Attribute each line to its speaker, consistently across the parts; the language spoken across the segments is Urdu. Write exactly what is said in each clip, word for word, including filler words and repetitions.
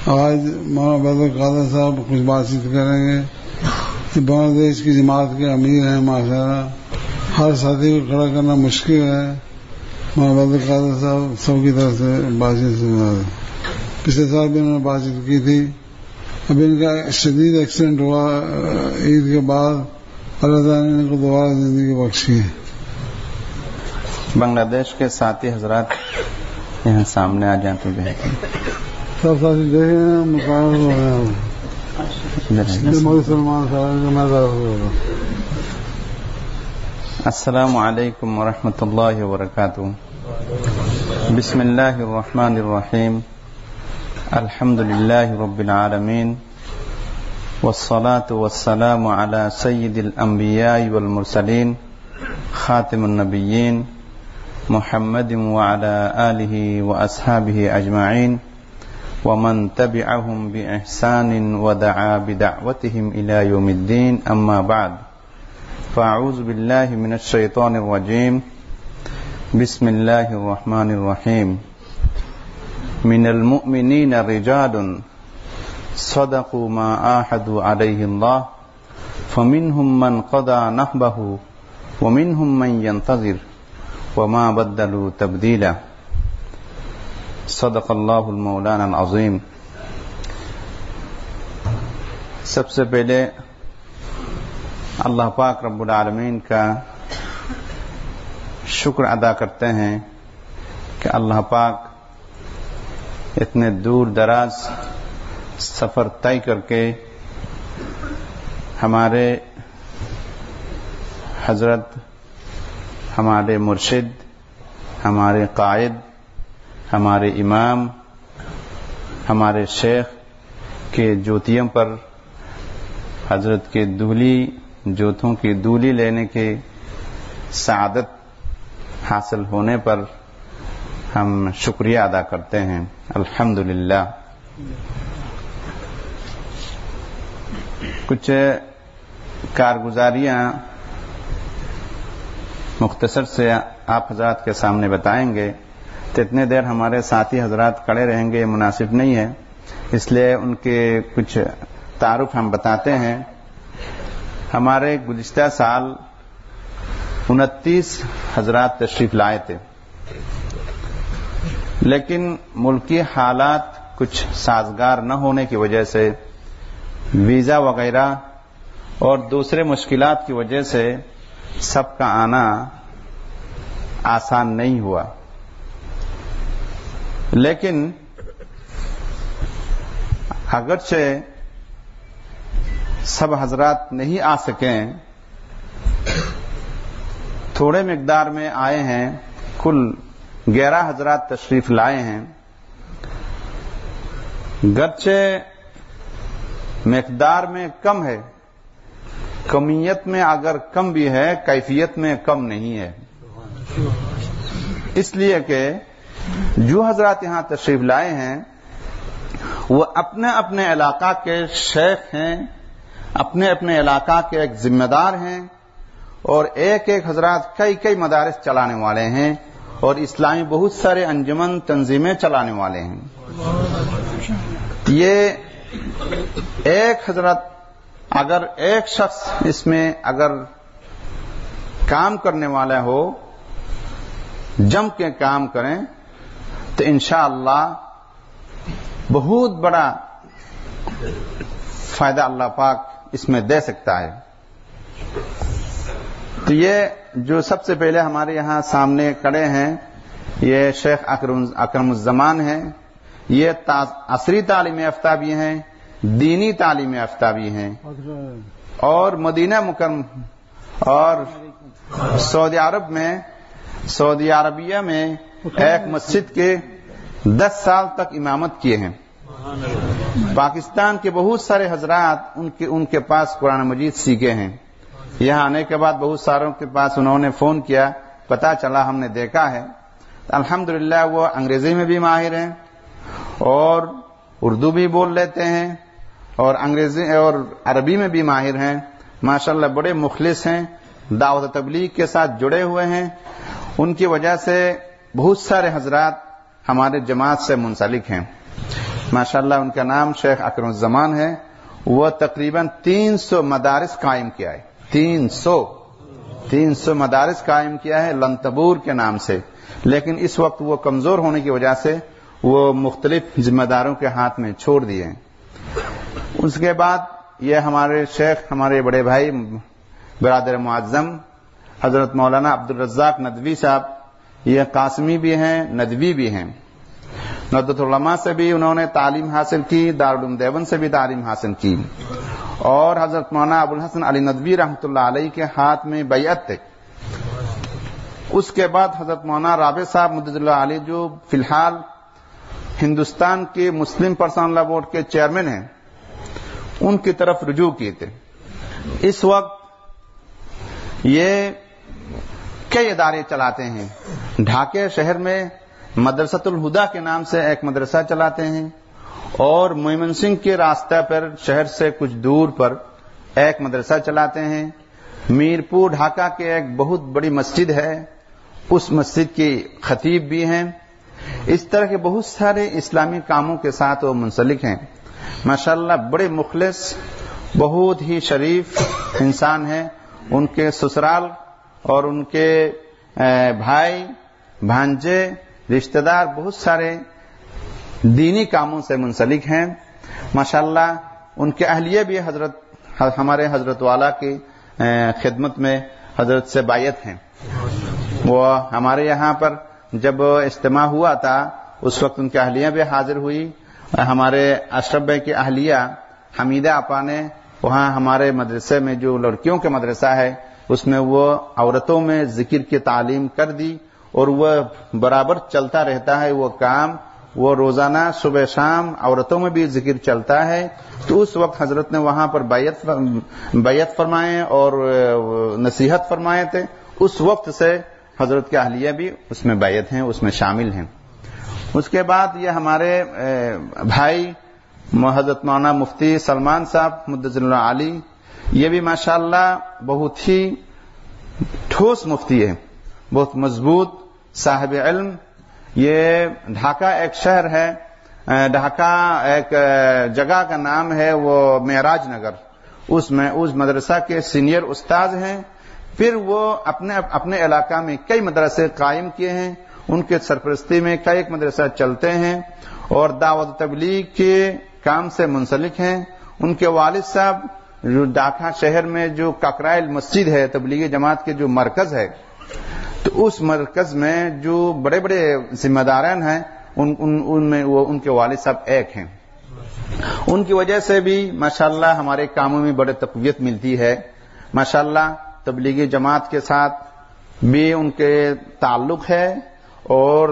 Speaker 1: آج مولانا عبد القادر صاحب کچھ بات چیت کریں گے. بنگلہ دیش کی جماعت کے امیر ہیں ماشاءاللہ. ہر ساتھی کو کھڑا کرنا مشکل ہے. مولانا عبد القادر صاحب سب کی طرف سے بات چیت سنا دیں. پچھلے سال بھی انہوں نے بات چیت کی تھی. اب ان کا شدید ایکسیڈنٹ ہوا عید کے بعد. اللہ تعالیٰ نے ان کو دوبارہ زندگی بخشی ہے.
Speaker 2: بنگلہ دیش کے ساتھی حضرات یہاں سامنے آ جائیں تو بہتر.
Speaker 1: سب ساتھی دیکھیں مقابل ہو رہے ہیں. مودی سلمان صاحب.
Speaker 2: السلام علیکم ورحمۃ اللہ وبرکاتہ. بسم اللہ الرحمن الرحیم. الحمد للہ رب العالمین والصلاة والسلام علی سید الانبیاء والمرسلین خاتم النبیین محمد وعلى آلہ واصحابہ اجمعین ومن تبعهم بإحسان ودعا بدعوتهم إلى يوم الدين. أما بعد فأعوذ بالله من الشيطان الرجيم. بسم الله الرحمن الرحيم. من المؤمنين رجال صدقوا ما عاهدوا عليه الله فمنهم من قضى نحبه ومنهم من ينتظر وما بدلوا تبديلا. صدق اللہ المولانا العظیم. سب سے پہلے اللہ پاک رب العالمین کا شکر ادا کرتے ہیں کہ اللہ پاک اتنے دور دراز سفر طے کر کے ہمارے حضرت، ہمارے مرشد، ہمارے قائد، ہمارے امام، ہمارے شیخ کے جوتیوں پر حضرت کے دولی جوتوں کی دولی لینے کے سعادت حاصل ہونے پر ہم شکریہ ادا کرتے ہیں. الحمدللہ. کچھ کارگزاریاں مختصر سے آپ حضرات کے سامنے بتائیں گے. تو اتنے دیر ہمارے ساتھی حضرات کھڑے رہیں گے یہ مناسب نہیں ہے، اس لیے ان کے کچھ تعارف ہم بتاتے ہیں. ہمارے گزشتہ سال انتیس حضرات تشریف لائے تھے، لیکن ملکی حالات کچھ سازگار نہ ہونے کی وجہ سے، ویزا وغیرہ اور دوسرے مشکلات کی وجہ سے سب کا آنا آسان نہیں ہوا. لیکن اگرچہ سب حضرات نہیں آ سکیں، تھوڑے مقدار میں آئے ہیں. کل گیارہ حضرات تشریف لائے ہیں. گرچہ مقدار میں کم ہے، کمیت میں اگر کم بھی ہے کیفیت میں کم نہیں ہے. اس لیے کہ جو حضرات یہاں تشریف لائے ہیں وہ اپنے اپنے علاقہ کے شیخ ہیں، اپنے اپنے علاقہ کے ایک ذمہ دار ہیں، اور ایک ایک حضرات کئی کئی مدارس چلانے والے ہیں اور اسلامی بہت سارے انجمن تنظیمیں چلانے والے ہیں. یہ ایک حضرت اگر ایک شخص اس میں اگر کام کرنے والا ہو، جم کے کام کریں تو انشاءاللہ بہت بڑا فائدہ اللہ پاک اس میں دے سکتا ہے. تو یہ جو سب سے پہلے ہمارے یہاں سامنے کھڑے ہیں یہ شیخ اکرم الزمان ہیں. یہ عصری تعلیم یافتہ بھی ہیں، دینی تعلیم یافتہ بھی ہیں، اور مدینہ مکرم اور سعودی عرب میں سعودی عربیہ میں ایک مسجد کے دس سال تک امامت کیے ہیں. پاکستان کے بہت سارے حضرات ان کے ان کے پاس قرآن مجید سیکھے ہیں. یہاں آنے کے بعد بہت ساروں کے پاس انہوں نے فون کیا، پتا چلا، ہم نے دیکھا ہے. الحمدللہ وہ انگریزی میں بھی ماہر ہیں اور اردو بھی بول لیتے ہیں اور انگریزی اور عربی میں بھی ماہر ہیں. ماشاءاللہ بڑے مخلص ہیں، دعوت تبلیغ کے ساتھ جڑے ہوئے ہیں. ان کی وجہ سے بہت سارے حضرات ہمارے جماعت سے منسلک ہیں. माशाल्लाह उनका नाम शेख अकरमुज़्ज़मान है। वो तकरीबन तीन सौ मदारिस कायम किया है, तीन सौ तीन सौ मदारिस कायम किया है लंतबूर के नाम से। लेकिन इस वक्त वो कमजोर होने की वजह से वो मुख्तलिफ जिम्मेदारों के हाथ में छोड़ दिए हैं। उसके बाद ये हमारे शेख, हमारे बड़े भाई बरादर मुअज़्ज़म हजरत मौलाना अब्दुल रज़्ज़ाक नदवी साहब, ये कासमी भी हैं, नदवी भी हैं। नदवतुल उलमा से भी उन्होंने तालीम हासिल की, दारुल उलूम देवबंद से भी तालीम हासिल की, और हजरत मौलाना अबुल हसन अली नदवी रहमतुल्लाह अलैह के हाथ में बैअत थे। उसके बाद हजरत मौलाना राबे साहब मुद्दतुल्लाह अलैह, जो फिलहाल हिंदुस्तान के मुस्लिम पर्सनल लॉ बोर्ड के चेयरमैन हैं, उनकी तरफ रुजू किए थे। इस वक्त ये कई इदारे चलाते हैं। ढाके शहर में मदरसतुल हुदा के नाम से एक मदरसा चलाते हैं, और मोमिनसिंह के रास्ते पर शहर से कुछ दूर पर एक मदरसा चलाते हैं। मीरपुर ढाका के एक बहुत बड़ी मस्जिद है, उस मस्जिद की खतीब भी हैं। इस तरह के बहुत सारे इस्लामी कामों के साथ वो मुंसलिक हैं। माशाअल्लाह बड़े मुखलिस, बहुत ही शरीफ इंसान हैं। उनके ससुराल और उनके भाई भांजे रिश्तेदार बहुत सारे दीनी कामों से मुंसलिक हैं। माशाअल्लाह उनके अहलिये भी हजरत हमारे हजरत वाला की खिदमत में हजरत से बायत हैं। वो हमारे यहाँ पर जब इज्तिमा हुआ था, उस वक्त उनकी अहलिया भी हाजिर हुई। हमारे अशरफ भाई की अहलिया हमीदा आपा ने वहाँ हमारे मदरसे में, जो लड़कियों के मदरसा है, उसमें वो औरतों में जिक्र की तालीम कर दी, और वह बराबर चलता रहता है वो काम। वो रोजाना सुबह शाम औरतों में भी जिक्र चलता है। तो उस वक्त हजरत ने वहां पर बैयत बैयत फरमाए और नसीहत फरमाए थे। उस वक्त से हजरत के अहलिया भी उसमें बैयत हैं, उसमें शामिल हैं। उसके बाद ये हमारे भाई हजरत मौलाना मुफ्ती सलमान साहब मुद्दतुल्लाह आली, ये भी माशाअल्लाह बहुत ही ठोस मुफ्ती है, बहुत मजबूत साहिब इल्म। ये ढाका एक शहर है, ढाका एक जगह का नाम है वो मेराज नगर, उसमें उस मदरसा के सीनियर उस्ताद हैं। फिर वो अपने अपने इलाका में कई मदरसे कायम किए हैं, उनके सरपरस्ती में कई मदरसा चलते हैं और दावत तबलीग के काम से मुंसलिक हैं। उनके वालिद साहब जो ढाका शहर में जो काकराइल मस्जिद है, तबलीगी जमात के जो मरकज है, तो उस मरकज में जो बड़े बड़े जिम्मेदारान हैं, उन उन उनमें वो उनके वालिद साहब एक हैं। उनकी वजह से भी माशाअल्लाह हमारे कामों में बड़े तक़वियत मिलती है। माशाअल्लाह तबलीगी जमात के साथ भी उनके ताल्लुक है, और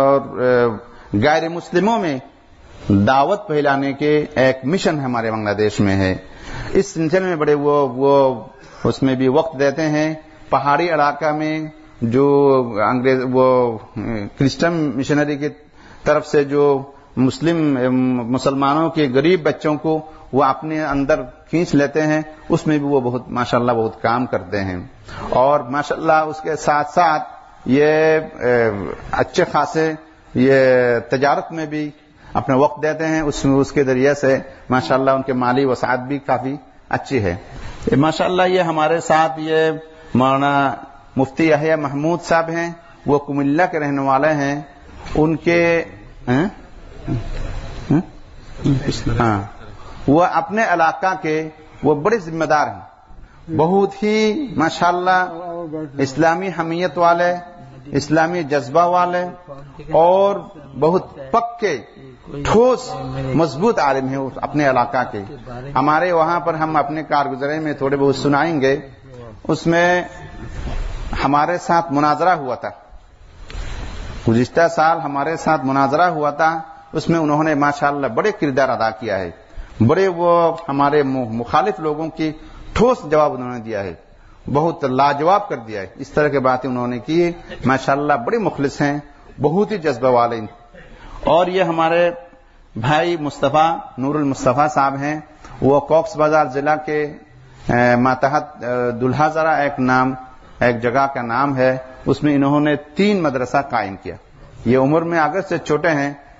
Speaker 2: गैर मुस्लिमों में दावत फैलाने के एक मिशन हमारे बांग्लादेश में है। इस सिलसिले में बड़े वो वो उसमें भी वक्त देते हैं। पहाड़ी इलाका में जो अंग्रेज वो क्रिश्चियन मिशनरी की तरफ से जो मुस्लिम मुसलमानों के गरीब बच्चों को वो अपने अंदर खींच लेते हैं, उसमें भी वो बहुत माशाअल्लाह बहुत काम करते हैं। और माशाअल्लाह उसके साथ साथ ये अच्छे खासे ये तजारत में भी अपना वक्त देते हैं। उसमें उसके जरिए से माशाअल्लाह उनके माली वसात भी काफी अच्छी है। माशाअल्लाह ये हमारे साथ ये मौलाना मुफ्ती यहया महमूद साहब हैं, वो कुमिल्ला के रहने वाले हैं। उनके हैं? हैं? हाँ, वो अपने इलाका के वो बड़े जिम्मेदार हैं, बहुत ही माशाअल्लाह इस्लामी हमीयत वाले, इस्लामी जज्बा वाले, और बहुत पक्के ठोस मजबूत आलिम है अपने इलाका के। हमारे वहां पर हम अपने कारगुजारी में थोड़े बहुत सुनाएंगे। उसमें हमारे साथ मुनाजरा हुआ था, गुज़िश्ता साल हमारे साथ मुनाजरा हुआ था। उसमें उन्होंने माशाअल्लाह बड़े किरदार अदा किया है, बड़े वो हमारे मुखालिफ लोगों की ठोस जवाब उन्होंने दिया है, बहुत लाजवाब कर दिया है। इस तरह की बातें उन्होंने की। माशाअल्लाह बड़े मुखलिस हैं, बहुत ही जज्बा वाले। और ये हमारे भाई मुस्तफा नूरुल मुस्तफा साहब हैं, वो कॉक्स बाजार जिला के मातहत दुल्हाजरा एक नाम एक जगह का नाम है, उसमें इन्होंने तीन मदरसा कायम किया। ये उम्र में अगर से छोटे हैं,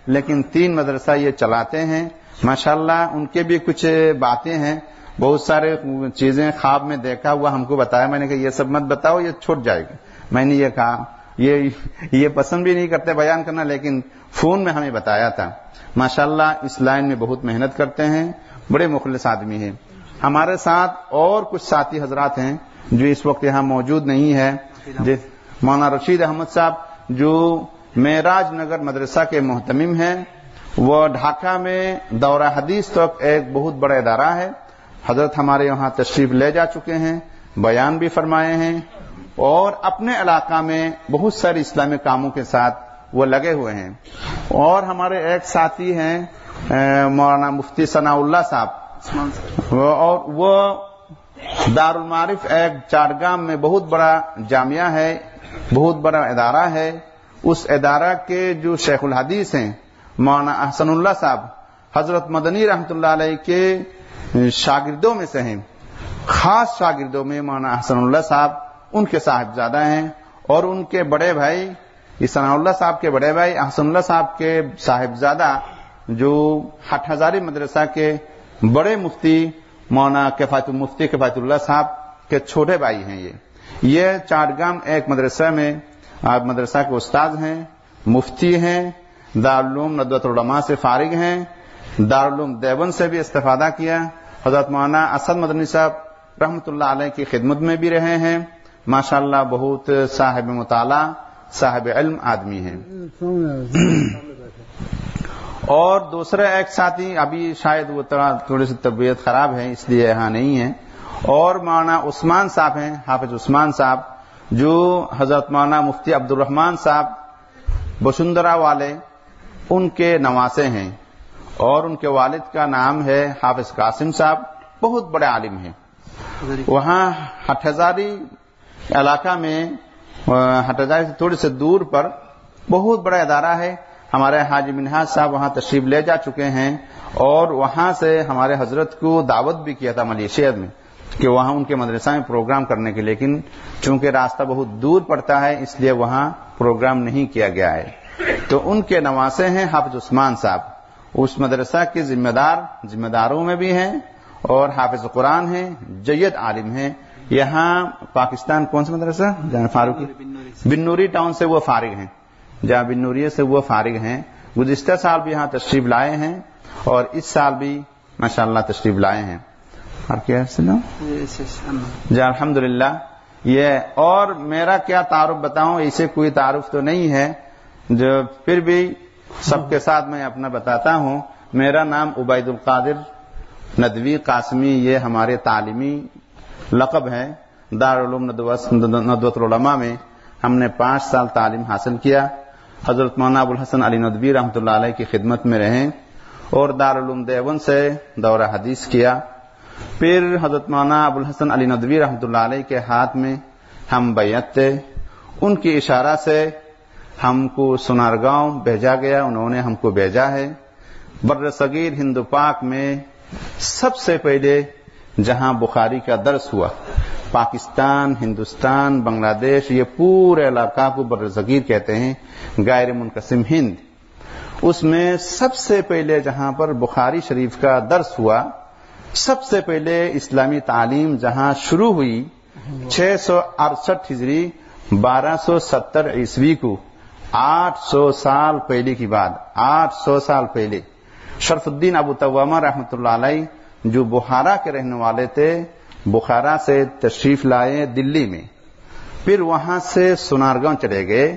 Speaker 2: لیکن تین مدرسہ یہ چلاتے ہیں ماشاءاللہ. ان کے بھی کچھ باتیں ہیں, بہت سارے چیزیں خواب میں دیکھا ہوا ہم کو بتایا. میں نے کہا یہ سب مت بتاؤ, یہ چھوٹ جائے گی. میں نے یہ کہا یہ یہ پسند بھی نہیں کرتے بیان کرنا, لیکن فون میں ہمیں بتایا تھا. ماشاءاللہ اس لائن میں بہت محنت کرتے ہیں, بڑے مخلص آدمی ہیں. ہمارے ساتھ اور کچھ ساتھی حضرات ہیں جو اس وقت یہاں موجود نہیں ہے. مولانا رشید احمد صاحب جو معراج نگر مدرسہ کے محتمم ہیں, وہ ڈھاکہ میں دورہ حدیث تک ایک بہت بڑا ادارہ ہے. حضرت ہمارے یہاں تشریف لے جا چکے ہیں, بیان بھی فرمائے ہیں, اور اپنے علاقہ میں بہت سارے اسلامی کاموں کے ساتھ وہ لگے ہوئے ہیں. اور ہمارے ایک ساتھی ہیں مولانا مفتی ثناء اللہ صاحب, اور وہ دارالمعارف ایک چاٹگام میں بہت بڑا جامعہ ہے, بہت بڑا ادارہ ہے. اس ادارہ کے جو شیخ الحدیث ہیں مولانا احسن اللہ صاحب, حضرت مدنی رحمۃ اللہ علیہ کے شاگردوں میں سے ہیں. خاص شاگردوں میں مولانا احسن اللہ صاحب ان کے صاحبزادہ ہیں, اور ان کے بڑے بھائی ثناء اللہ صاحب کے بڑے بھائی احسن اللہ صاحب کے صاحبزادہ جو ہٹھ ہزاری مدرسہ کے بڑے مفتی مولانا کفایت مفتی کفایت اللہ صاحب کے چھوٹے بھائی ہیں. یہ یہ چاٹگام ایک مدرسہ میں آپ مدرسہ کے استاد ہیں, مفتی ہیں, دارالعلوم ندوۃ العلماء سے فارغ ہیں, دارالعلوم دیوبند سے بھی استفادہ کیا. حضرت مولانا اسد مدنی صاحب رحمۃ اللہ علیہ کی خدمت میں بھی رہے ہیں. ماشاءاللہ بہت صاحب مطالعہ صاحب علم آدمی ہیں. اور دوسرے ایک ساتھی ابھی شاید وہ تھوڑی سی طبیعت خراب ہے اس لیے یہاں نہیں ہے, اور مولانا عثمان صاحب ہیں, حافظ عثمان صاحب, جو حضرت مولانا مفتی عبد الرحمان صاحب بسندرا والے ان کے نواسے ہیں, اور ان کے والد کا نام ہے حافظ قاسم صاحب, بہت بڑے عالم ہیں. وہاں ہٹھ ہزاری علاقہ میں ہٹھ ہزاری سے تھوڑی سے دور پر بہت بڑا ادارہ ہے. ہمارے حاجی منہاج صاحب وہاں تشریف لے جا چکے ہیں, اور وہاں سے ہمارے حضرت کو دعوت بھی کیا تھا ملیشیا میں کہ وہاں ان کے مدرسہ میں پروگرام کرنے کے, لیکن چونکہ راستہ بہت دور پڑتا ہے اس لیے وہاں پروگرام نہیں کیا گیا ہے. تو ان کے نواسے ہیں حافظ عثمان صاحب, اس مدرسہ کے ذمہ دار ذمہ داروں میں بھی ہیں, اور حافظ قرآن ہیں, جید عالم ہیں. یہاں پاکستان کون سا مدرسہ جہاں فاروقی بن نوری ٹاؤن سے وہ فارغ ہیں, جہاں بن نوریہ سے وہ فارغ ہیں. گزشتہ سال بھی یہاں تشریف لائے ہیں, اور اس سال بھی ماشاءاللہ تشریف لائے ہیں. اور کیا جی الحمدللہ. یہ اور میرا کیا تعارف بتاؤں, اسے کوئی تعارف تو نہیں ہے, جو پھر بھی سب کے ساتھ میں اپنا بتاتا ہوں. میرا نام عبید القادر ندوی قاسمی, یہ ہمارے تعلیمی لقب ہے. دارالعلوم ندوۃ العلماء میں ہم نے پانچ سال تعلیم حاصل کیا. حضرت مولانا ابو الحسن علی ندوی رحمۃ اللہ علیہ کی خدمت میں رہیں, اور دارالعلوم دیوبند سے دورہ حدیث کیا. پھر حضرت مولانا ابو الحسن علی ندوی رحمۃ اللہ علیہ کے ہاتھ میں ہم بیعت تھے. ان کی اشارہ سے ہم کو سنارگاؤں بھیجا گیا, انہوں نے ہم کو بھیجا ہے. بر صغیر ہند پاک میں سب سے پہلے جہاں بخاری کا درس ہوا, پاکستان, ہندوستان, بنگلہ دیش, یہ پورے علاقہ کو بر صغیر کہتے ہیں, غیر منقسم ہند. اس میں سب سے پہلے جہاں پر بخاری شریف کا درس ہوا, سب سے پہلے اسلامی تعلیم جہاں شروع ہوئی چھ سو اڑسٹھ ہجری بارہ سو ستر عیسوی کو, آٹھ سو سال پہلے کی بات, آٹھ سو سال پہلے شرف الدین ابو توامہ رحمۃ اللہ علیہ جو بخارا کے رہنے والے تھے, بخارا سے تشریف لائے دلی میں, پھر وہاں سے سنارگاؤں چلے گئے,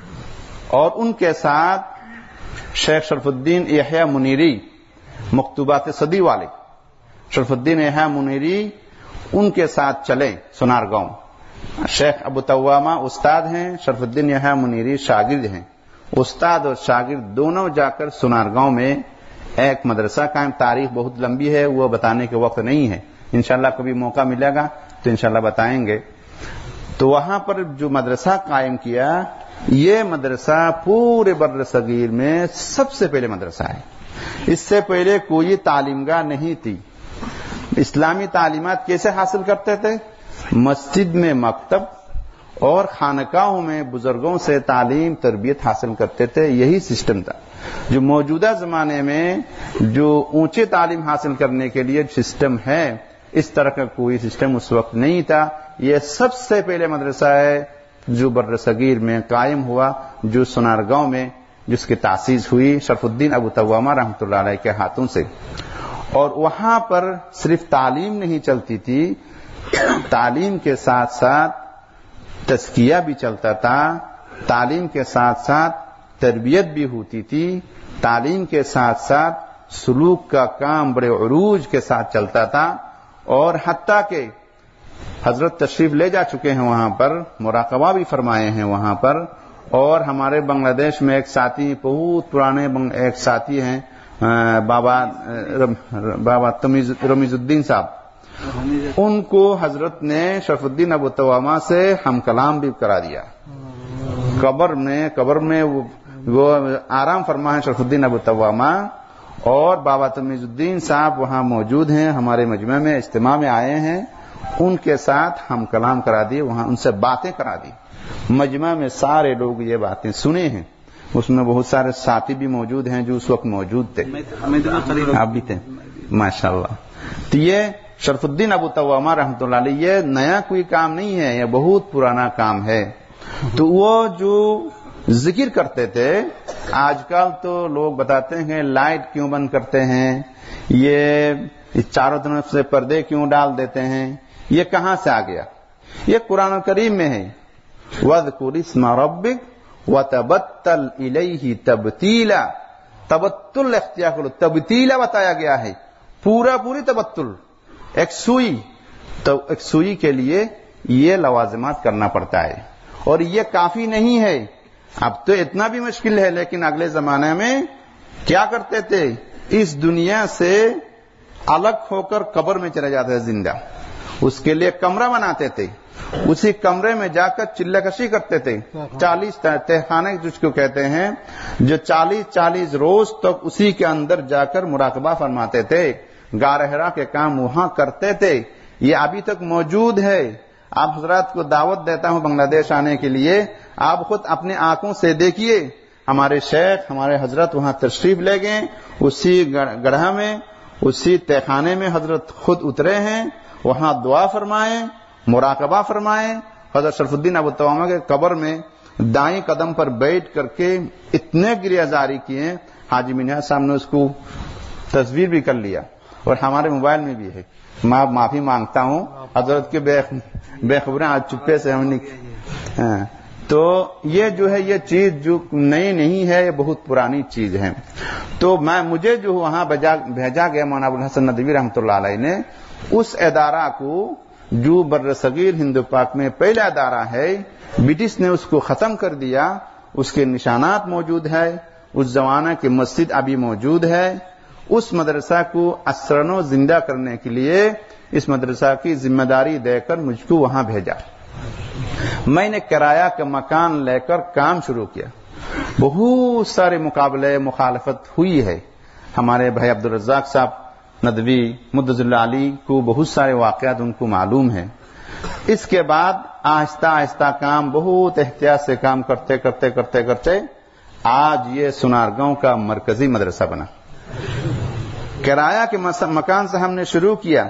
Speaker 2: اور ان کے ساتھ شیخ شرف الدین یحییٰ منیری مکتوبات صدی والے شرف الدین یحییٰ منیری ان کے ساتھ چلے سنارگاؤں. شیخ ابو توامہ استاد ہیں, شرف الدین یحییٰ منیری شاگرد ہیں. استاد اور شاگرد دونوں جا کر سنارگاؤں میں ایک مدرسہ قائم, تاریخ بہت لمبی ہے, وہ بتانے کے وقت نہیں ہے, انشاءاللہ کبھی موقع ملے گا تو انشاءاللہ بتائیں گے. تو وہاں پر جو مدرسہ قائم کیا, یہ مدرسہ پورے بر صغیر میں سب سے پہلے مدرسہ ہے. اس سے پہلے کوئی تعلیم گاہ نہیں تھی. اسلامی تعلیمات کیسے حاصل کرتے تھے؟ مسجد میں مکتب اور خانقاہوں میں بزرگوں سے تعلیم تربیت حاصل کرتے تھے, یہی سسٹم تھا. جو موجودہ زمانے میں جو اونچے تعلیم حاصل کرنے کے لیے سسٹم ہے، اس طرح کا کوئی سسٹم اس وقت نہیں تھا. یہ سب سے پہلے مدرسہ ہے جو بر صغیر میں قائم ہوا، جو سنارگاؤں میں جس کی تاسیس ہوئی شرف الدین ابو توامہ رحمۃ اللہ علیہ کے ہاتھوں سے. اور وہاں پر صرف تعلیم نہیں چلتی تھی، تعلیم کے ساتھ ساتھ تزکیہ بھی چلتا تھا، تعلیم کے ساتھ ساتھ تربیت بھی ہوتی تھی، تعلیم کے ساتھ ساتھ سلوک کا کام بڑے عروج کے ساتھ چلتا تھا. اور حتیٰ کہ حضرت تشریف لے جا چکے ہیں وہاں پر، مراقبہ بھی فرمائے ہیں وہاں پر. اور ہمارے بنگلہ دیش میں ایک ساتھی، بہت پرانے ایک ساتھی ہیں بابا بابا رمیز الدین صاحب، ان کو حضرت نے شرف الدین ابو توامہ سے ہم کلام بھی کرا دیا. قبر میں قبر میں وہ آرام فرما ہے شرف الدین ابو توامہ، اور بابا تمیز الدین صاحب وہاں موجود ہیں، ہمارے مجمع میں اجتماع میں آئے ہیں. ان کے ساتھ ہم کلام کرا دیے، وہاں ان سے باتیں کرا دی. مجمع میں سارے لوگ یہ باتیں سنے ہیں. اس میں بہت سارے ساتھی بھی موجود ہیں جو اس وقت موجود تھے، آپ بھی تھے ماشاء اللہ. تو یہ شرف الدین ابو توامہ رحمۃ اللہ علیہ، یہ نیا کوئی کام نہیں ہے، یہ بہت پرانا کام ہے. تو وہ جو ذکر کرتے تھے، آج کل تو لوگ بتاتے ہیں لائٹ کیوں بند کرتے ہیں، یہ چاروں طرف سے پردے کیوں ڈال دیتے ہیں، یہ کہاں سے آ گیا؟ یہ قرآن کریم میں ہے، وَاذْكُرِ اسْمَ رَبِّكَ وَتَبَتَّلْ إِلَيْهِ تَبْتِيلًا. تبتل اختیار کرو، تبتیلا بتایا گیا ہے، پورا پوری تبتل. ایک سوئی تو ایک سوئی کے لیے یہ لوازمات کرنا پڑتا ہے، اور یہ کافی نہیں ہے. اب تو اتنا بھی مشکل ہے، لیکن اگلے زمانے میں کیا کرتے تھے، اس دنیا سے الگ ہو کر قبر میں چلے جاتے تھے زندہ. اس کے لیے کمرہ بناتے تھے، اسی کمرے میں جا کر چلہ کشی کرتے تھے. چالیس تہخانے جس کو کہتے ہیں، جو چالیس چالیس روز تک اسی کے اندر جا کر مراقبہ فرماتے تھے، غار حرا کے کام وہاں کرتے تھے. یہ ابھی تک موجود ہے. آپ حضرات کو دعوت دیتا ہوں بنگلہ دیش آنے کے لیے، آپ خود اپنے آنکھوں سے دیکھیے. ہمارے شیخ ہمارے حضرت وہاں تشریف لے گئے، اسی گڑھا میں اسی تہخانے میں حضرت خود اترے ہیں، وہاں دعا فرمائیں، مراقبہ فرمائیں. حضرت شرف الدین ابو توامہ کے قبر میں دائیں قدم پر بیٹھ کر کے اتنے گریہ زاری کیے. حاجی منہا صاحب نے اس کو تصویر بھی کر لیا، اور ہمارے موبائل میں بھی ہے. میں معافی مانگتا ہوں حضرت کے بے خبریں آج چپے سے ہم نے. تو یہ جو ہے یہ چیز جو نئی نہیں ہے، یہ بہت پرانی چیز ہے. تو میں مجھے جو وہاں بھیجا گیا مولانا ابو الحسن ندوی رحمۃ اللہ علیہ نے، اس ادارہ کو جو بر صغیر ہند پاک میں پہلا ادارہ ہے، برٹش نے اس کو ختم کر دیا. اس کے نشانات موجود ہے، اس زمانہ کی مسجد ابھی موجود ہے. اس مدرسہ کو اثرن و زندہ کرنے کے لیے اس مدرسہ کی ذمہ داری دے کر مجھ کو وہاں بھیجا. میں نے کرایہ کا مکان لے کر کام شروع کیا. بہت سارے مقابلے مخالفت ہوئی ہے. ہمارے بھائی عبدالرزاق صاحب ندوی مدظ اللہ علی کو بہت سارے واقعات ان کو معلوم ہیں. اس کے بعد آہستہ آہستہ کام بہت احتیاط سے کام کرتے کرتے کرتے کرتے آج یہ سنارگاؤں کا مرکزی مدرسہ بنا. کرایہ کے مکان سے ہم نے شروع کیا.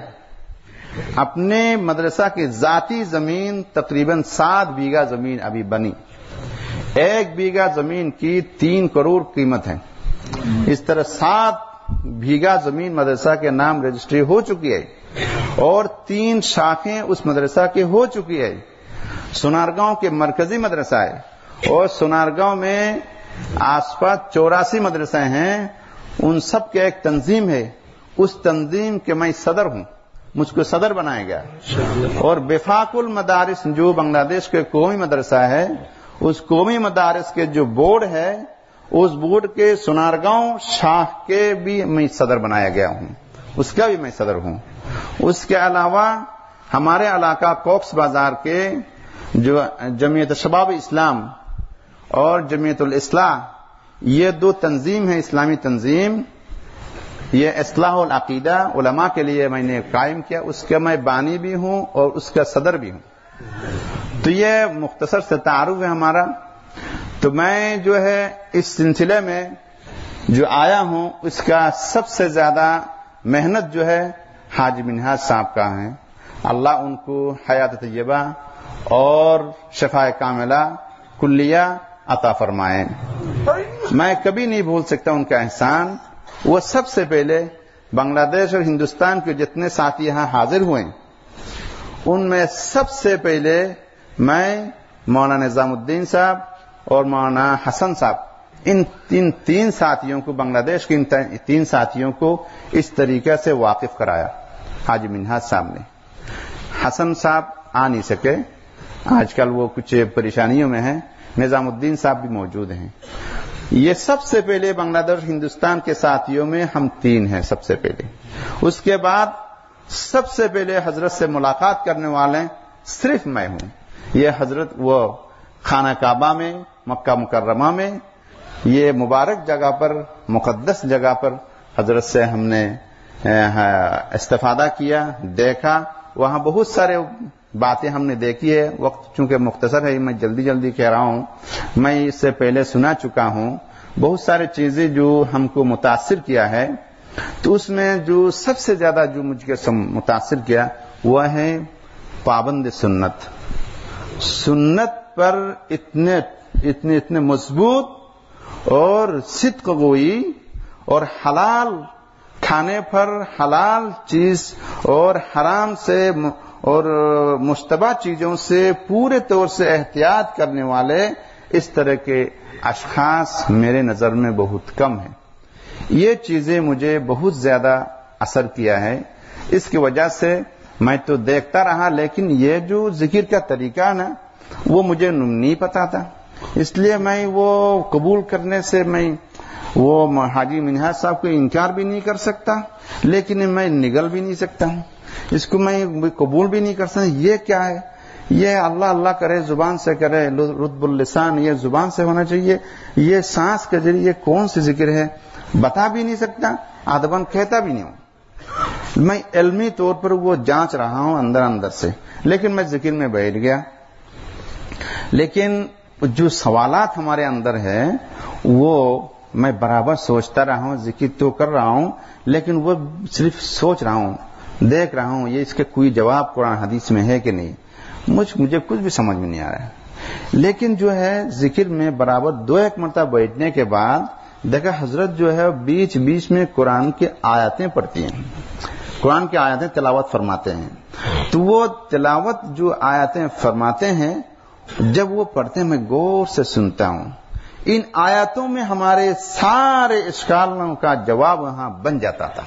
Speaker 2: اپنے مدرسہ کی ذاتی زمین تقریباً سات بیگھہ زمین ابھی بنی. ایک بیگھہ زمین کی تین کروڑ قیمت ہے. اس طرح سات بیگھہ زمین مدرسہ کے نام رجسٹری ہو چکی ہے، اور تین شاخیں اس مدرسہ کی ہو چکی ہے. سنارگاؤں کے مرکزی مدرسہ ہے، اور سنارگاؤں میں آس پاس چوراسی مدرسے ہیں. ان سب کے ایک تنظیم ہے. اس تنظیم کے میں صدر ہوں، مجھ کو صدر بنایا گیا. اور وفاق المدارس جو بنگلہ دیش کے قومی مدرسہ ہے، اس قومی مدارس کے جو بورڈ ہے، اس بورڈ کے سنارگاؤں شاخ کے بھی میں صدر بنایا گیا ہوں، اس کا بھی میں صدر ہوں. اس کے علاوہ ہمارے علاقہ کوکس بازار کے جو جمعیت شباب اسلام اور جمعیت الاصلاح، یہ دو تنظیم ہے اسلامی تنظیم. یہ اصلاح العقیدہ علماء کے لیے میں نے قائم کیا. اس کا میں بانی بھی ہوں اور اس کا صدر بھی ہوں. تو یہ مختصر سے تعارف ہے ہمارا. تو میں جو ہے اس سلسلے میں جو آیا ہوں اس کا سب سے زیادہ محنت جو ہے حاجی منہاج صاحب کا ہے. اللہ ان کو حیات طیبہ اور شفاء کاملہ کلیہ عطا فرمائے. میں کبھی نہیں بھول سکتا ان کا احسان. وہ سب سے پہلے بنگلہ دیش اور ہندوستان کے جتنے ساتھی یہاں حاضر ہوئے ان میں سب سے پہلے میں مولانا نظام الدین صاحب اور مولانا حسن صاحب ان تین تین ساتھیوں کو بنگلہ دیش کے ان تین ساتھیوں کو اس طریقے سے واقف کرایا حاجی منہاج صاحب نے. حسن صاحب آ نہیں سکے, آج کل وہ کچھ پریشانیوں میں ہیں. نظام الدین صاحب بھی موجود ہیں. یہ سب سے پہلے بنگلہ دیش ہندوستان کے ساتھیوں میں ہم تین ہیں سب سے پہلے. اس کے بعد سب سے پہلے حضرت سے ملاقات کرنے والے صرف میں ہوں. یہ حضرت وہ خانہ کعبہ میں مکہ مکرمہ میں یہ مبارک جگہ پر مقدس جگہ پر حضرت سے ہم نے استفادہ کیا, دیکھا. وہاں بہت سارے باتیں ہم نے دیکھی ہے. وقت چونکہ مختصر ہے میں جلدی جلدی کہہ رہا ہوں. میں اس سے پہلے سنا چکا ہوں بہت سارے چیزیں جو ہم کو متاثر کیا ہے. تو اس میں جو سب سے زیادہ جو مجھ کو متاثر کیا وہ ہے پابند سنت. سنت پر اتنے اتنے اتنے مضبوط اور صدق گوئی اور حلال کھانے پر حلال چیز اور حرام سے اور مشتبہ چیزوں سے پورے طور سے احتیاط کرنے والے اس طرح کے اشخاص میرے نظر میں بہت کم ہیں. یہ چیزیں مجھے بہت زیادہ اثر کیا ہے. اس کی وجہ سے میں تو دیکھتا رہا لیکن یہ جو ذکر کا طریقہ نا وہ مجھے نہیں پتا تھا. اس لیے میں وہ قبول کرنے سے میں وہ حاجی منہاج صاحب کو انکار بھی نہیں کر سکتا لیکن میں نگل بھی نہیں سکتا ہوں. اس کو میں قبول بھی نہیں کر سکتا. یہ کیا ہے؟ یہ اللہ اللہ کرے زبان سے کرے, رطب اللسان یہ زبان سے ہونا چاہیے. یہ سانس کے ذریعے کون سی ذکر ہے بتا بھی نہیں سکتا, ادبن کہتا بھی نہیں ہوں. میں علمی طور پر وہ جانچ رہا ہوں اندر اندر سے لیکن میں ذکر میں بیٹھ گیا. لیکن جو سوالات ہمارے اندر ہے وہ میں برابر سوچتا رہا ہوں. ذکر تو کر رہا ہوں لیکن وہ صرف سوچ رہا ہوں, دیکھ رہا ہوں یہ اس کے کوئی جواب قرآن حدیث میں ہے کہ نہیں. مجھ مجھے کچھ بھی سمجھ میں نہیں آ رہا ہے. لیکن جو ہے ذکر میں برابر دو ایک مرتبہ بیٹھنے کے بعد دیکھا حضرت جو ہے بیچ بیچ میں قرآن کی آیاتیں پڑھتی ہیں, قرآن کی آیاتیں تلاوت فرماتے ہیں. تو وہ تلاوت جو آیاتیں فرماتے ہیں جب وہ پڑھتے ہیں میں غور سے سنتا ہوں. ان آیاتوں میں ہمارے سارے اشکالوں کا جواب وہاں بن جاتا تھا.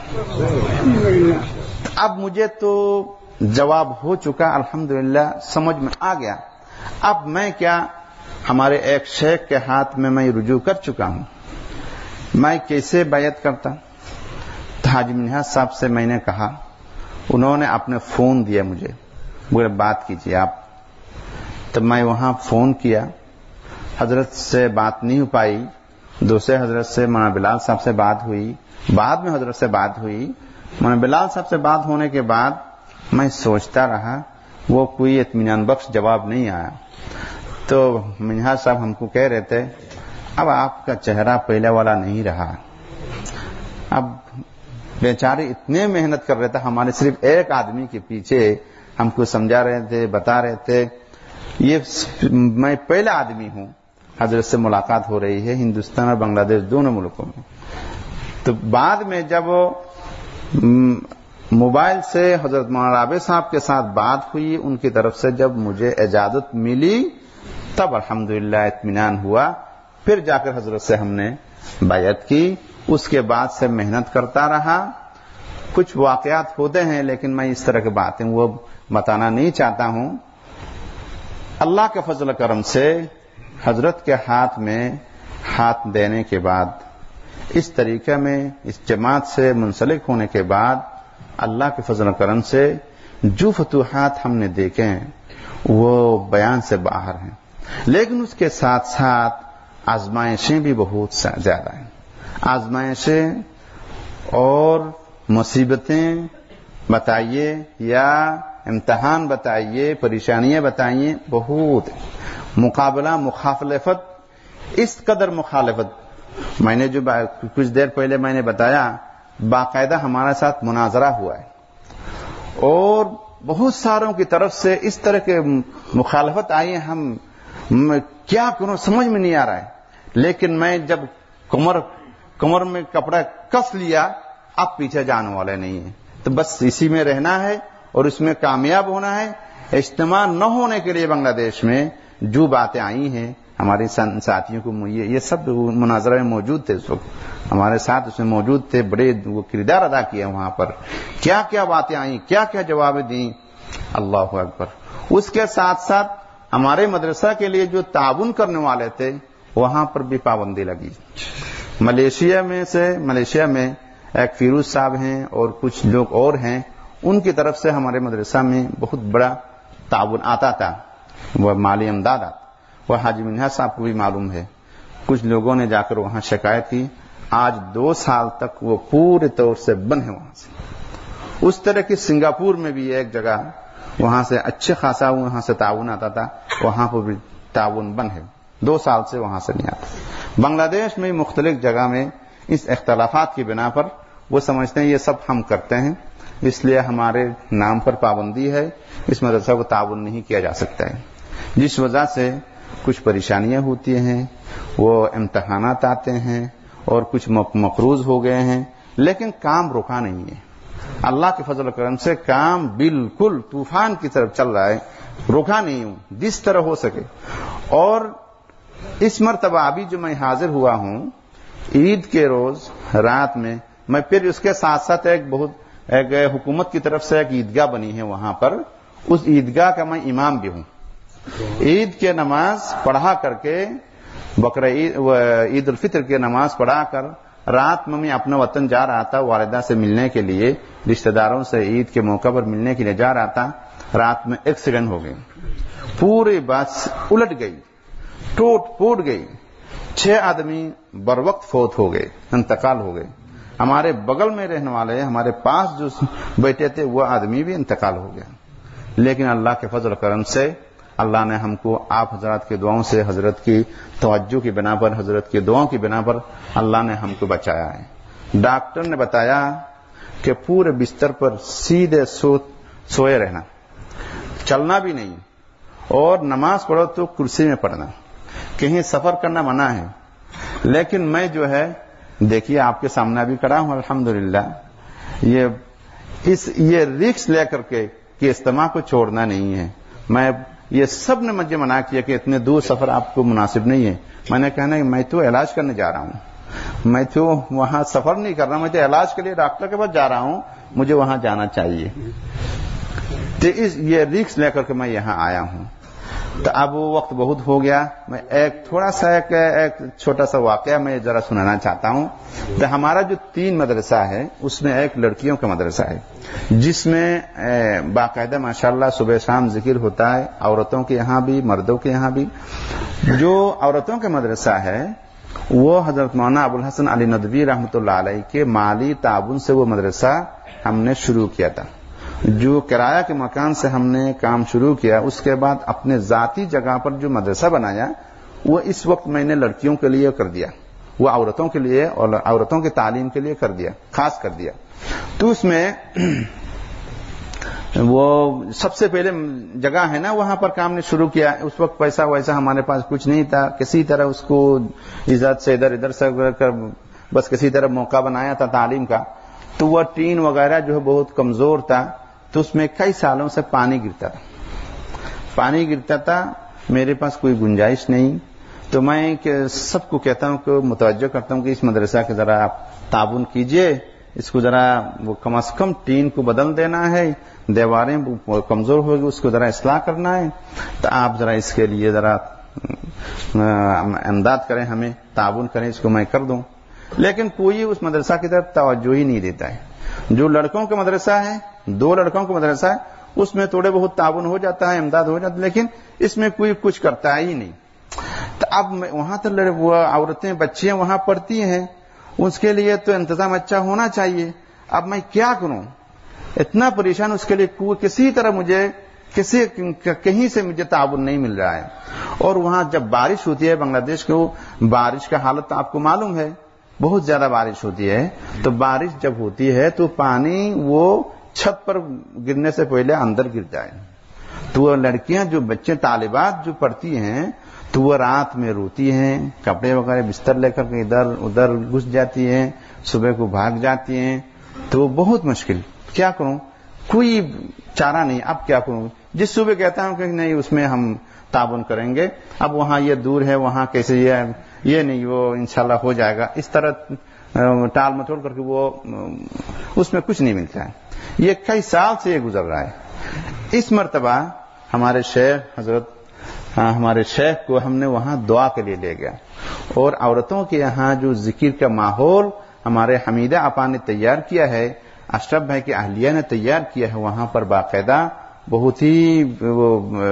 Speaker 2: اب مجھے تو جواب ہو چکا, الحمدللہ سمجھ میں آ گیا. اب میں کیا ہمارے ایک شیخ کے ہاتھ میں میں رجوع کر چکا ہوں. میں کیسے بیعت کرتا؟ حاجی منہاج صاحب سے میں نے کہا, انہوں نے اپنے فون دیا مجھے, بولے بات کیجیے آپ. تب میں وہاں فون کیا, حضرت سے بات نہیں ہو پائی. دوسرے حضرت سے مولانا بلال صاحب سے بات ہوئی, بعد میں حضرت سے بات ہوئی. مولانا بلال صاحب سے بات ہونے کے بعد میں سوچتا رہا, وہ کوئی اطمینان بخش جواب نہیں آیا. تو منہاج صاحب ہم کو کہہ رہے تھے اب آپ کا چہرہ پہلے والا نہیں رہا. اب بیچارے اتنے محنت کر رہے تھے, ہمارے صرف ایک آدمی کے پیچھے ہم کو سمجھا رہے تھے, بتا رہے تھے. یہ میں پہلا آدمی ہوں حضرت سے ملاقات ہو رہی ہے ہندوستان اور بنگلہ دیش دونوں ملکوں میں. تو بعد میں جب موبائل سے حضرت مولانا رابع صاحب کے ساتھ بات ہوئی, ان کی طرف سے جب مجھے اجازت ملی تب الحمدللہ اطمینان ہوا. پھر جا کر حضرت سے ہم نے بیعت کی. اس کے بعد سے محنت کرتا رہا. کچھ واقعات ہوتے ہیں لیکن میں اس طرح کی باتیں وہ بتانا نہیں چاہتا ہوں. اللہ کے فضل کرم سے حضرت کے ہاتھ میں ہاتھ دینے کے بعد, اس طریقے میں اس جماعت سے منسلک ہونے کے بعد اللہ کے فضل کرم سے جو فتوحات ہم نے دیکھے ہیں وہ بیان سے باہر ہیں. لیکن اس کے ساتھ ساتھ آزمائشیں بھی بہت زیادہ ہیں. آزمائشیں اور مصیبتیں بتائیے یا امتحان بتائیے, پریشانیاں بتائیے, بہت مقابلہ مخالفت, اس قدر مخالفت میں نے جو کچھ دیر پہلے میں نے بتایا باقاعدہ ہمارے ساتھ مناظرہ ہوا ہے اور بہت ساروں کی طرف سے اس طرح کے مخالفت آئی ہے, ہم کیا کروں سمجھ میں نہیں آ رہا ہے. لیکن میں جب کمر کمر میں کپڑا کس لیا اب پیچھے جانے والے نہیں ہیں, تو بس اسی میں رہنا ہے اور اس میں کامیاب ہونا ہے. اجتماع نہ ہونے کے لیے بنگلہ دیش میں جو باتیں آئی ہیں ہمارے ساتھیوں کو یہ سب مناظرہ میں موجود تھے, اس وقت ہمارے ساتھ اس میں موجود تھے, بڑے وہ کردار ادا کیا وہاں پر, کیا کیا باتیں آئیں, کیا کیا جواب دیں. اللہ اکبر. اس کے ساتھ ساتھ ہمارے مدرسہ کے لیے جو تعاون کرنے والے تھے وہاں پر بھی پابندی لگی. ملیشیا میں سے ملیشیا میں ایک فیروز صاحب ہیں اور کچھ لوگ اور ہیں, ان کی طرف سے ہمارے مدرسہ میں بہت بڑا تعاون آتا تھا, وہ مالی امداد آتا. وہ حاجی منہا صاحب کو بھی معلوم ہے, کچھ لوگوں نے جا کر وہاں شکایت کی, آج دو سال تک وہ پورے طور سے بند ہے وہاں سے. اس طرح کی سنگاپور میں بھی ایک جگہ وہاں سے اچھے خاصا وہاں سے تعاون آتا تھا, وہاں پر بھی تعاون بند ہے, دو سال سے وہاں سے نہیں آتا. بنگلہ دیش میں مختلف جگہ میں اس اختلافات کی بنا پر وہ سمجھتے ہیں یہ سب ہم کرتے ہیں, اس لیے ہمارے نام پر پابندی ہے, اس مدرسہ کو تعاون نہیں کیا جا سکتا ہے, جس وجہ سے کچھ پریشانیاں ہوتی ہیں, وہ امتحانات آتے ہیں اور کچھ مقروض ہو گئے ہیں, لیکن کام رکا نہیں ہے. اللہ کے فضل و کرم سے کام بالکل طوفان کی طرف چل رہا ہے, رکا نہیں ہوں جس طرح ہو سکے. اور اس مرتبہ ابھی جو میں حاضر ہوا ہوں عید کے روز رات میں, میں پھر اس کے ساتھ ساتھ ایک بہت ایک حکومت کی طرف سے ایک عیدگاہ بنی ہے وہاں پر, اس عیدگاہ کا میں امام بھی ہوں. عید کے نماز پڑھا کر کے بقرہ عید الفطر کی نماز پڑھا کر رات میں میں اپنا وطن جا رہا تھا والدہ سے ملنے کے لیے, رشتہ داروں سے عید کے موقع پر ملنے کے لیے جا رہا تھا. رات میں ایکسیڈنٹ ہو گئی, پوری بس الٹ گئی, ٹوٹ پھوٹ گئی, چھ آدمی بر وقت فوت ہو گئے, انتقال ہو گئے. ہمارے بغل میں رہنے والے ہمارے پاس جو بیٹھے تھے وہ آدمی بھی انتقال ہو گیا. لیکن اللہ کے فضل و کرم سے اللہ نے ہم کو آپ حضرات کی دعاؤں سے, حضرت کی توجہ کی بنا پر, حضرت کی دعاؤں کی بنا پر اللہ نے ہم کو بچایا ہے. ڈاکٹر نے بتایا کہ پورے بستر پر سیدھے سو سوئے رہنا, چلنا بھی نہیں, اور نماز پڑھو تو کرسی میں پڑھنا, کہیں سفر کرنا منع ہے. لیکن میں جو ہے دیکھیے آپ کے سامنے ابھی کھڑا ہوں الحمدللہ, یہ اس یہ رسک لے کر کے کہ اجتماع کو چھوڑنا نہیں ہے. میں یہ سب نے مجھے منع کیا کہ اتنے دور سفر آپ کو مناسب نہیں ہے. میں نے کہنا کہ میں تو علاج کرنے جا رہا ہوں, میں تو وہاں سفر نہیں کر رہا, میں تو علاج کے لیے ڈاکٹر کے پاس جا رہا ہوں, مجھے وہاں جانا چاہیے. تو اس یہ رسک لے کر کے میں یہاں آیا ہوں. تو اب وہ وقت بہت ہو گیا, میں ایک تھوڑا سا ایک, ایک چھوٹا سا واقعہ میں ذرا سنانا چاہتا ہوں. تو ہمارا جو تین مدرسہ ہے اس میں ایک لڑکیوں کا مدرسہ ہے جس میں باقاعدہ ماشاءاللہ صبح شام ذکر ہوتا ہے, عورتوں کے یہاں بھی مردوں کے یہاں بھی. جو عورتوں کا مدرسہ ہے وہ حضرت مولانا ابوالحسن علی ندوی رحمۃ اللہ علیہ کے مالی تعاون سے وہ مدرسہ ہم نے شروع کیا تھا. جو کرایہ کے مکان سے ہم نے کام شروع کیا, اس کے بعد اپنے ذاتی جگہ پر جو مدرسہ بنایا وہ اس وقت میں نے لڑکیوں کے لیے کر دیا, وہ عورتوں کے لیے اور عورتوں کی تعلیم کے لیے کر دیا, خاص کر دیا. تو اس میں وہ سب سے پہلے جگہ ہے نا وہاں پر کام نے شروع کیا. اس وقت پیسہ ویسا ہمارے پاس کچھ نہیں تھا, کسی طرح اس کو عزت سے ادھر ادھر سے بس کسی طرح موقع بنایا تھا تعلیم کا. تو وہ ٹین وغیرہ جو ہے بہت کمزور تھا, تو اس میں کئی سالوں سے پانی گرتا تھا پانی گرتا تھا میرے پاس کوئی گنجائش نہیں. تو میں کہ سب کو کہتا ہوں کہ متوجہ کرتا ہوں کہ اس مدرسہ کے ذرا آپ تعاون کیجئے, اس کو ذرا وہ کم از کم ٹین کو بدل دینا ہے, دیواریں کمزور ہوگی اس کو ذرا اصلاح کرنا ہے, تو آپ ذرا اس کے لیے ذرا امداد کریں, ہمیں تعاون کریں, اس کو میں کر دوں. لیکن کوئی اس مدرسہ کی طرف توجہ ہی نہیں دیتا ہے. جو لڑکوں کا مدرسہ ہے, دو لڑکوں کا مدرسہ ہے, اس میں تھوڑے بہت تعاون ہو جاتا ہے, امداد ہو جاتا ہے, لیکن اس میں کوئی کچھ کرتا ہی نہیں. تو اب وہاں تو وہ عورتیں بچیاں وہاں پڑھتی ہیں, اس کے لیے تو انتظام اچھا ہونا چاہیے. اب میں کیا کروں, اتنا پریشان, اس کے لیے کسی طرح مجھے کسی کہیں سے مجھے تعاون نہیں مل رہا ہے. اور وہاں جب بارش ہوتی ہے بنگلہ دیش کو بارش کا حالت آپ کو معلوم ہے, بہت زیادہ بارش ہوتی ہے, تو بارش جب ہوتی ہے تو پانی وہ چھت پر گرنے سے پہلے اندر گر جائے. تو وہ لڑکیاں جو بچے طالبات جو پڑھتی ہیں تو وہ رات میں روتی ہیں, کپڑے وغیرہ بستر لے کر کے ادھر ادھر گھس جاتی ہیں, صبح کو بھاگ جاتی ہیں. تو بہت مشکل, کیا کروں, کوئی چارہ نہیں. اب کیا کروں, جس صبح کہتا ہوں کہ نہیں اس میں ہم تعاون کریں گے, اب وہاں یہ دور ہے, وہاں کیسے یہ یہ نہیں وہ انشاءاللہ ہو جائے گا, اس طرح ٹال مٹول کر کے وہ اس میں کچھ نہیں ملتا ہے. یہ کئی سال سے یہ گزر رہا ہے. اس مرتبہ ہمارے شیخ حضرت ہمارے شیخ کو ہم نے وہاں دعا کے لیے لے گیا, اور عورتوں کے یہاں جو ذکر کا ماحول ہمارے حمیدہ آپا نے تیار کیا ہے, اشرف بھائی کی اہلیہ نے تیار کیا ہے, وہاں پر باقاعدہ بہت ہی وہ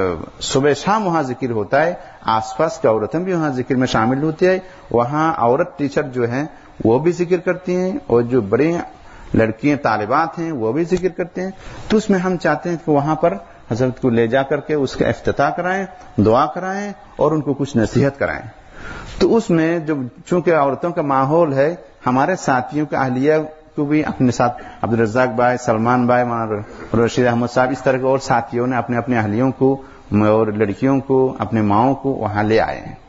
Speaker 2: صبح شام وہاں ذکر ہوتا ہے. آس پاس کی عورتیں بھی وہاں ذکر میں شامل ہوتی ہے. وہاں عورت ٹیچر جو ہیں وہ بھی ذکر کرتی ہیں, اور جو بڑے لڑکیاں طالبات ہیں وہ بھی ذکر کرتے ہیں. تو اس میں ہم چاہتے ہیں کہ وہاں پر حضرت کو لے جا کر کے اس کا افتتاح کرائیں, دعا کرائیں اور ان کو کچھ نصیحت کرائیں. تو اس میں جو چونکہ عورتوں کا ماحول ہے, ہمارے ساتھیوں کے اہلیہ کو بھی اپنے ساتھ عبدالرزاق بھائی, سلمان بھائی, رشید احمد صاحب, اس طرح کے اور ساتھیوں نے اپنے اپنے اہلیوں کو اور لڑکیوں کو اپنے ماؤں کو وہاں لے آئے ہیں.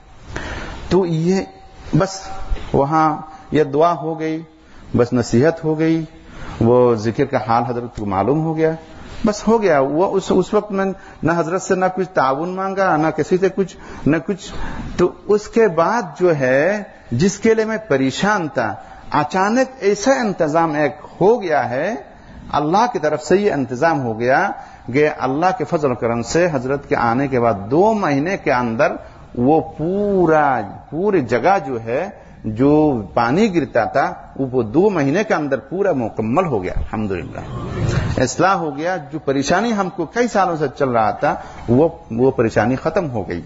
Speaker 2: تو یہ بس وہاں یہ دعا ہو گئی, بس نصیحت ہو گئی, وہ ذکر کا حال حضرت کو معلوم ہو گیا, بس ہو گیا. وہ اس اس وقت میں نہ حضرت سے نہ کچھ تعاون مانگا, نہ کسی سے کچھ نہ کچھ. تو اس کے بعد جو ہے جس کے لیے میں پریشان تھا, اچانک ایسا انتظام ایک ہو گیا ہے, اللہ کی طرف سے یہ انتظام ہو گیا کہ اللہ کے فضل و کرم سے حضرت کے آنے کے بعد دو مہینے کے اندر وہ پورا پوری جگہ جو ہے جو پانی گرتا تھا وہ دو مہینے کے اندر پورا مکمل ہو گیا. الحمدللہ اصلاح ہو گیا. جو پریشانی ہم کو کئی سالوں سے چل رہا تھا وہ وہ پریشانی ختم ہو گئی.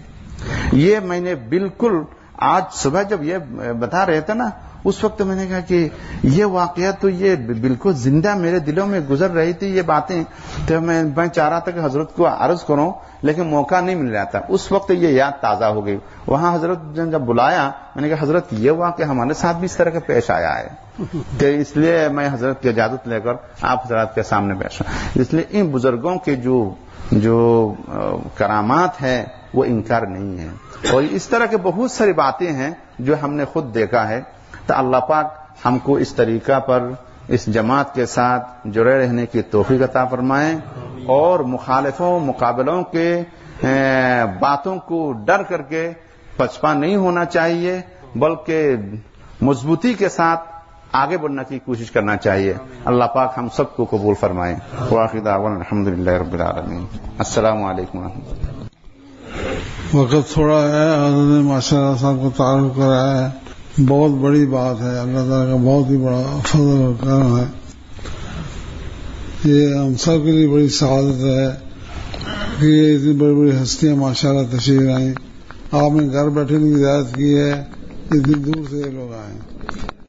Speaker 2: یہ میں نے بالکل آج صبح جب یہ بتا رہے تھے نا, اس وقت میں نے کہا کہ یہ واقعات تو یہ بالکل زندہ میرے دلوں میں گزر رہی تھی یہ باتیں. تو میں میں چاہ رہا تھا کہ حضرت کو عرض کروں, لیکن موقع نہیں مل رہا تھا. اس وقت یہ یاد تازہ ہو گئی. وہاں حضرت نے جب بلایا, میں نے کہا حضرت یہ واقعہ ہمارے ساتھ بھی اس طرح کا پیش آیا ہے, کہ اس لیے میں حضرت کی اجازت لے کر آپ حضرات کے سامنے پیش ہوں. اس لیے ان بزرگوں کے جو جو کرامات ہیں وہ انکار نہیں ہے, اور اس طرح کے بہت ساری باتیں ہیں جو ہم نے خود دیکھا ہے. تو اللہ پاک ہم کو اس طریقہ پر اس جماعت کے ساتھ جڑے رہنے کی توفیق عطا فرمائیں, اور مخالفوں مقابلوں کے باتوں کو ڈر کر کے پچپا نہیں ہونا چاہیے, بلکہ مضبوطی کے ساتھ آگے بڑھنے کی کوشش کرنا چاہیے. اللہ پاک ہم سب کو قبول فرمائے. وآخر دعوانا الحمدللہ رب العالمین. السلام علیکم ورحمۃ اللہ.
Speaker 1: وقت تھوڑا ہے, حضرت نے ماشاء اللہ صاحب کو تعارف کرایا ہے, بہت بڑی بات ہے. اللہ تعالیٰ کا بہت ہی بڑا فضل و کرم ہے. یہ ہم سب کے لیے بڑی سعادت ہے کہ یہ اتنی بڑی بڑی ہستیاں ماشاء اللہ تشریف آئیں. آپ نے گھر بیٹھے کی ہدایت کی ہے, اتنی دور سے یہ لوگ آئے.